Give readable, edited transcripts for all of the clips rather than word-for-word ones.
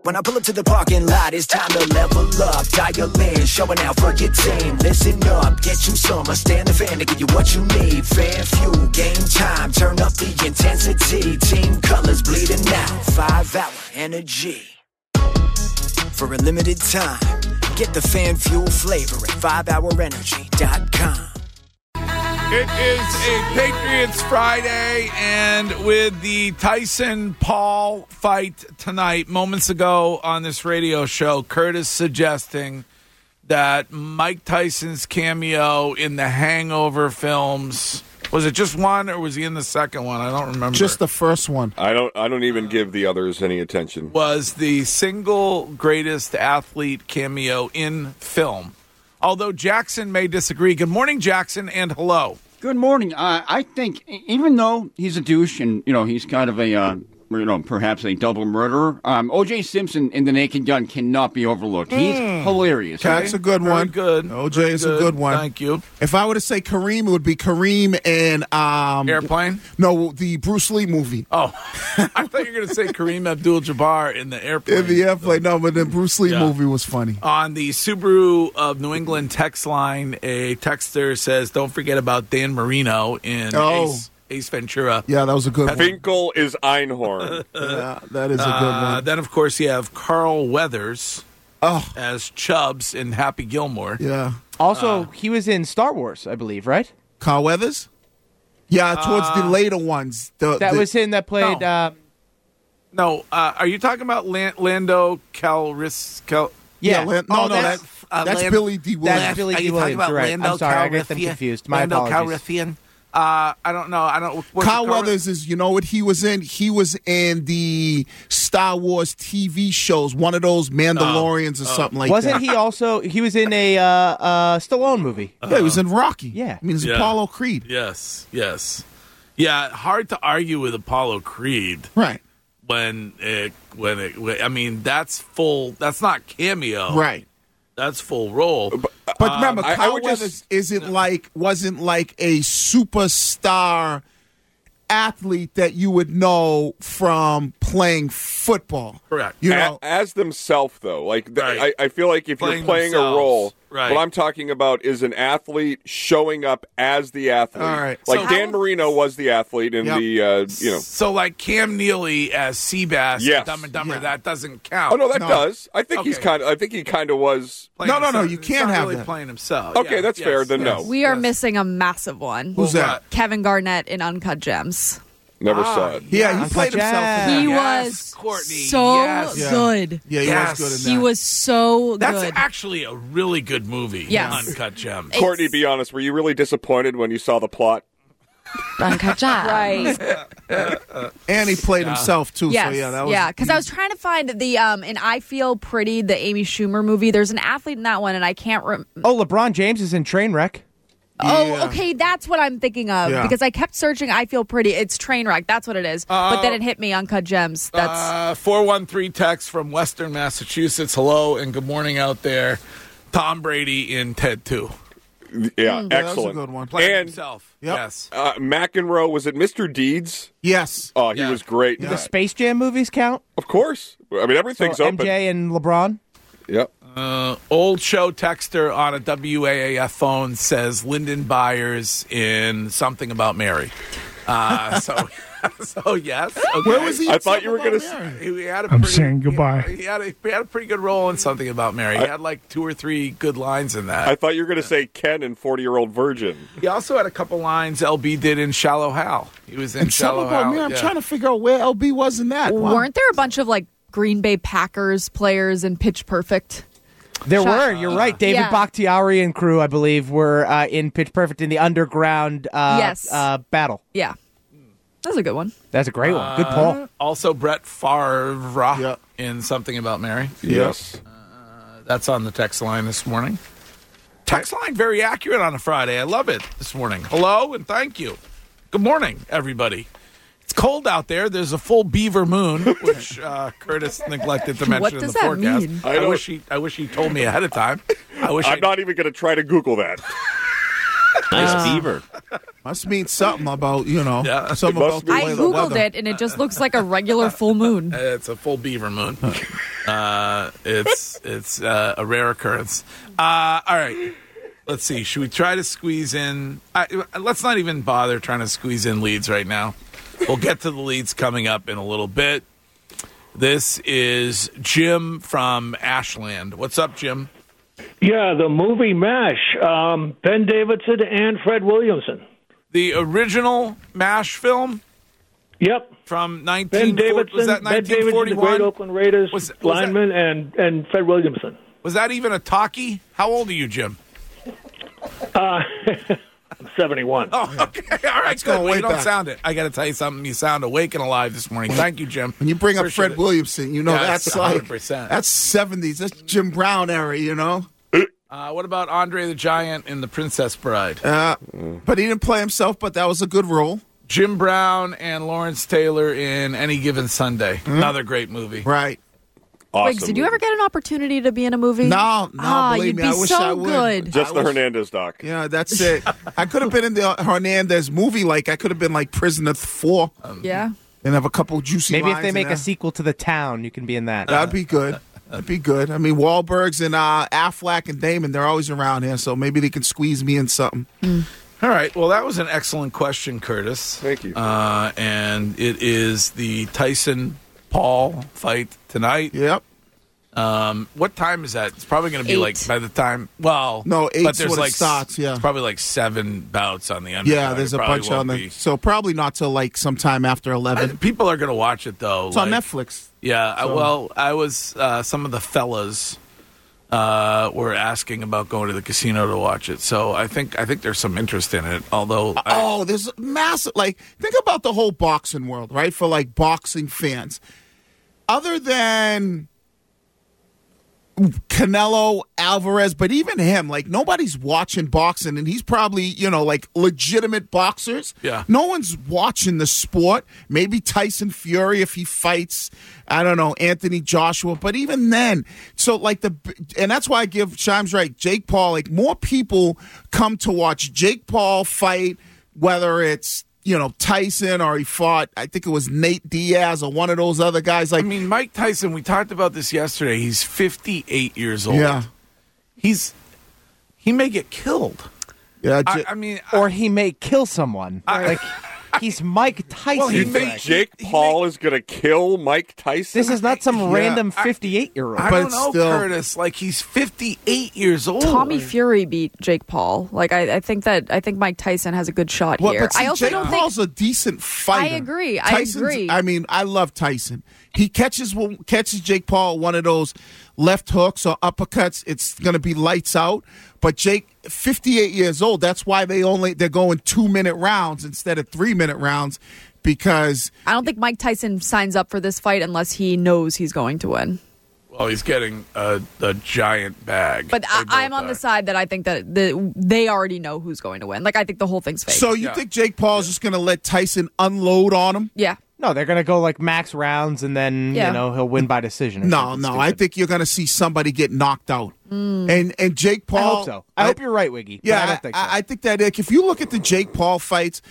When I pull up to the parking lot, it's time to level up. Dial in, showing out for your team. Listen up, get you some. Stand the fan to give you what you need. Fan fuel, game time, turn up the intensity. Team colors bleeding out, 5-hour energy. For a limited time, get the fan fuel flavor at 5hourenergy.com. It is a Patriots Friday, and with the Tyson-Paul fight tonight, moments ago on this radio show, Curtis suggesting that Mike Tyson's cameo in the Hangover films, was it just one or was he in the second one? I don't remember. Just the first one. I don't even give the others any attention. Was the single greatest athlete cameo in film. Although Jackson may disagree. Good morning, Jackson, and hello. Good morning. I think even though he's a douche and, he's kind of a, perhaps a double murderer, O.J. Simpson in The Naked Gun cannot be overlooked. He's hilarious. That's a good one. Good. O.J. is a good one. Thank you. If I were to say Kareem, it would be Kareem and... Airplane? No, the Bruce Lee movie. Oh, I thought you were going to say Kareem Abdul-Jabbar in the Airplane. In the Airplane, no, but the Bruce Lee movie was funny. On the Subaru of New England text line, a texter says, don't forget about Dan Marino in Ace Ventura. Yeah, that was a good one. Finkel is Einhorn. Yeah, that is a good one. Then, of course, you have Carl Weathers as Chubbs in Happy Gilmore. Yeah. Also, he was in Star Wars, I believe, right? Carl Weathers? Yeah, towards the later ones. That was him that played... No, are you talking about Lando Calrissian? Yeah. That's Billy D. Williams. That's Billy D. Williams, right. I'm sorry, I got them confused. My apologies. I don't know. Carl Weathers is, you know what he was in? He was in the Star Wars TV shows, one of those Mandalorians or something like that. Wasn't he also, he was in a Stallone movie. Yeah, he was in Rocky. Yeah. I mean, it's Apollo Creed. Yes. Yeah, hard to argue with Apollo Creed. Right. I mean, that's not cameo. Right. That's full role. But remember, Carl Weathers wasn't like a superstar athlete that you would know from playing football. Correct. As themselves, though. Right. I feel like if you're playing a role, right. What I'm talking about is an athlete showing up as the athlete. All right. Like Dan Marino was the athlete in the, So like Cam Neely as Seabass Yes. in Dumb and Dumber, that doesn't count. Oh, no, that does. I think he kind of was. No, you can't have really that. playing himself. Okay, that's fair. Then no. We are missing a massive one. Who's that? Kevin Garnett in Uncut Gems. Never saw it. Yeah, he played himself. He Yes, was Courtney, so yes. good. Yeah, he was good in that. He was so That's good. actually a really good movie. Yes. Uncut Gems. Courtney, be honest. Were you really disappointed when you saw the plot? Uncut Gems. Right. And he played himself, too. Yes. So, that was because I was trying to find the in I Feel Pretty, the Amy Schumer movie. There's an athlete in that one, and I can't remember. Oh, LeBron James is in Trainwreck. Oh, okay, that's what I'm thinking of. Yeah. Because I kept searching I Feel Pretty. It's Trainwreck. That's what it is. But then it hit me, Uncut Gems. That's 413 text from Western Massachusetts. Hello and good morning out there. Tom Brady in Ted 2. Yeah, excellent. That was a good one. Playing And himself. Yep. Yes. McEnroe, was it Mr. Deeds? Yes. Oh, he was great. The Space Jam movies count? Of course. I mean, everything's So open. MJ and LeBron? Yep. Old show texter on a WAAF phone says Lyndon Byers in Something About Mary. So yes. Okay. Where was he? I thought you were going to say. He had a I'm pretty- saying goodbye. He had a pretty good role in Something About Mary. He had like 2 or 3 good lines in that. I thought you were going to say Ken in 40-Year-Old Virgin. He also had a couple lines LB did in Shallow Hal. He was in And Shallow something about Hal. me, I'm yeah. trying to figure out where LB was in that. Wow. Weren't there a bunch of like Green Bay Packers players in Pitch Perfect? There were. You're right. David Yeah. Bakhtiari and crew, I believe, were in Pitch Perfect in the underground battle. Yeah. That's a good one. That's a great one. Good pull. Also, Brett Favre Yeah. in Something About Mary. Yes. That's on the text line this morning. Text line very accurate on a Friday. I love it this morning. Hello and thank you. Good morning, everybody. It's cold out there. There's a full beaver moon, which Curtis neglected to mention What in does the that forecast. mean? I wish he told me ahead of time. I'm not even going to try to Google that. Nice beaver. Must mean something about, Yeah. something It about must the be. I way the Googled weather. it, and it just looks like a regular full moon. It's a full beaver moon. It's a rare occurrence. All right. Let's see. Should we try to squeeze in? Let's not even bother trying to squeeze in leads right now. We'll get to the leads coming up in a little bit. This is Jim from Ashland. What's up, Jim? Yeah, the movie MASH. Ben Davidson and Fred Williamson. The original MASH film? Yep. From 1940. Ben Davidson, was that 1941? Ben Davidson, the great Oakland Raiders lineman, and Fred Williamson. Was that even a talkie? How old are you, Jim? I'm 71. Oh, okay. All right, good. Well, you don't sound it. I got to tell you something. You sound awake and alive this morning. Thank you, Jim. When you bring up Fred Williamson, you know that's 100%. That's 70s. That's Jim Brown era, you know? What about Andre the Giant in The Princess Bride? But he didn't play himself, but that was a good role. Jim Brown and Lawrence Taylor in Any Given Sunday. Another great movie. Right. Awesome. Wait, did you ever get an opportunity to be in a movie? No, believe you'd me, be I wish so I would. good. Just the Hernandez doc. Yeah, that's it. I could have been in the Hernandez movie. Like, I could have been like Prisoner 4. Yeah. And have a couple juicy Maybe lines if they make in a there. sequel to The Town, you can be in that. That'd be good. That'd be good. I mean, Wahlberg's and Affleck and Damon, they're always around here, so maybe they can squeeze me in something. All right. Well, that was an excellent question, Curtis. Thank you. And it is the Tyson-Paul fight tonight. Yep. What time is that? It's probably going to be 8. like by the time. Well, No, 8's but there's when it like starts, yeah. It's probably like 7 bouts on the undercard. Yeah, there's It a probably bunch on won't the. be. So probably not till like sometime after 11. People are going to watch it though. It's on Netflix. Yeah. So- Well, I was. Some of the fellas were asking about going to the casino to watch it, so I think there's some interest in it. Although, There's massive. Like, think about the whole boxing world, right? For like boxing fans, other than Canelo Alvarez, but even him, like nobody's watching boxing, and he's probably, like legitimate boxers. Yeah. No one's watching the sport. Maybe Tyson Fury if he fights, I don't know, Anthony Joshua, but even then, so like and that's why I give Chimes right, Jake Paul, like more people come to watch Jake Paul fight, whether it's Tyson, or he fought, I think it was Nate Diaz or one of those other guys. Like, I mean, Mike Tyson, we talked about this yesterday. He's 58 years old. Yeah. He may get killed. Yeah, or he may kill someone. He's Mike Tyson. Well, You think Jake Paul is going to kill Mike Tyson? This is not some random 58-year-old. I don't know, Curtis. Like, he's 58 years old. Tommy Fury beat Jake Paul. Like, I think Mike Tyson has a good shot here. But see, I also Jake don't Paul's think a decent fighter. I agree. Tyson's, I mean, I love Tyson. He catches Jake Paul one of those left hooks or uppercuts. It's going to be lights out. But Jake, 58 years old. That's why they're going 2-minute rounds instead of 3-minute rounds, because I don't think Mike Tyson signs up for this fight unless he knows he's going to win. Well, he's getting a giant bag. But I'm on the side that I think that they already know who's going to win. Like, I think the whole thing's fake. So you think Jake Paul's just going to let Tyson unload on him? Yeah. No, they're going to go like max rounds, and then he'll win by decision. No. I think you're going to see somebody get knocked out. And Jake Paul. I hope so. I hope you're right, Wiggy. Yeah, but I don't think so. I think that if you look at the Jake Paul fights,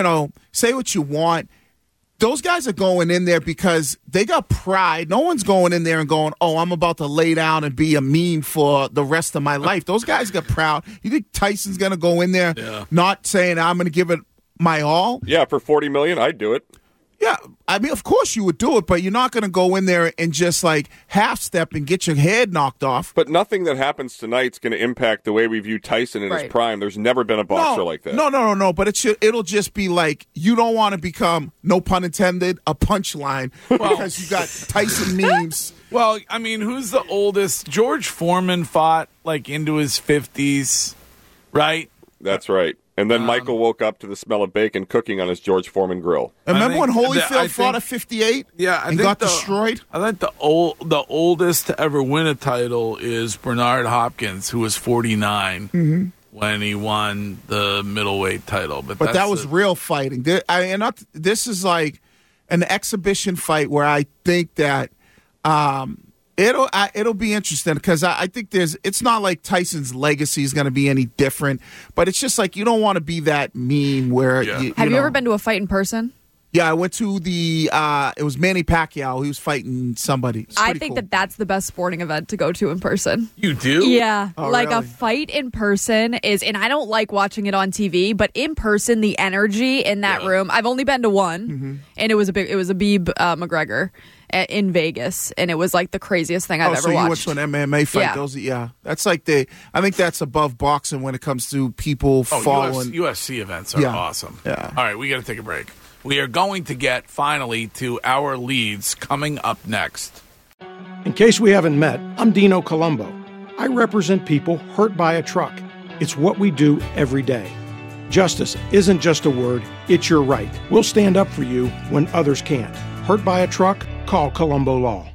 say what you want. Those guys are going in there because they got pride. No one's going in there and going, "Oh, I'm about to lay down and be a meme for the rest of my life." Those guys got proud. You think Tyson's going to go in there not saying, "I'm going to give it my all"? Yeah, for $40 million, I'd do it. Yeah, I mean, of course you would do it, but you're not going to go in there and just like half step and get your head knocked off. But nothing that happens tonight's going to impact the way we view Tyson in his prime. There's never been a boxer like that. No. But it'll just be like, you don't want to become, no pun intended, a punchline because you got Tyson memes. Well, I mean, who's the oldest? George Foreman fought like into his 50s, right? That's right. And then Michael woke up to the smell of bacon cooking on his George Foreman grill. Remember when Holyfield fought at 58? Yeah, and got destroyed. I think the oldest to ever win a title is Bernard Hopkins, who was 49 when he won the middleweight title. But that was real fighting. This is like an exhibition fight where I think that it'll be interesting because I think it's not like Tyson's legacy is going to be any different, but it's just like you don't want to be that meme where. Have you ever been to a fight in person? Yeah, I went to the. It was Manny Pacquiao. He was fighting somebody. I think that that's the best sporting event to go to in person. You do? Yeah, really? A fight in person is, and I don't like watching it on TV, but in person, the energy in that room. I've only been to one, and it was Khabib McGregor in Vegas, and it was like the craziest thing I've ever watched. So you went to an MMA fight? Yeah. That's like I think that's above boxing when it comes to people falling. UFC events are awesome. Yeah. All right, we got to take a break. We are going to get finally to our leads coming up next. In case we haven't met, I'm Dino Colombo. I represent people hurt by a truck. It's what we do every day. Justice isn't just a word, it's your right. We'll stand up for you when others can't. Hurt by a truck? Call Colombo Law.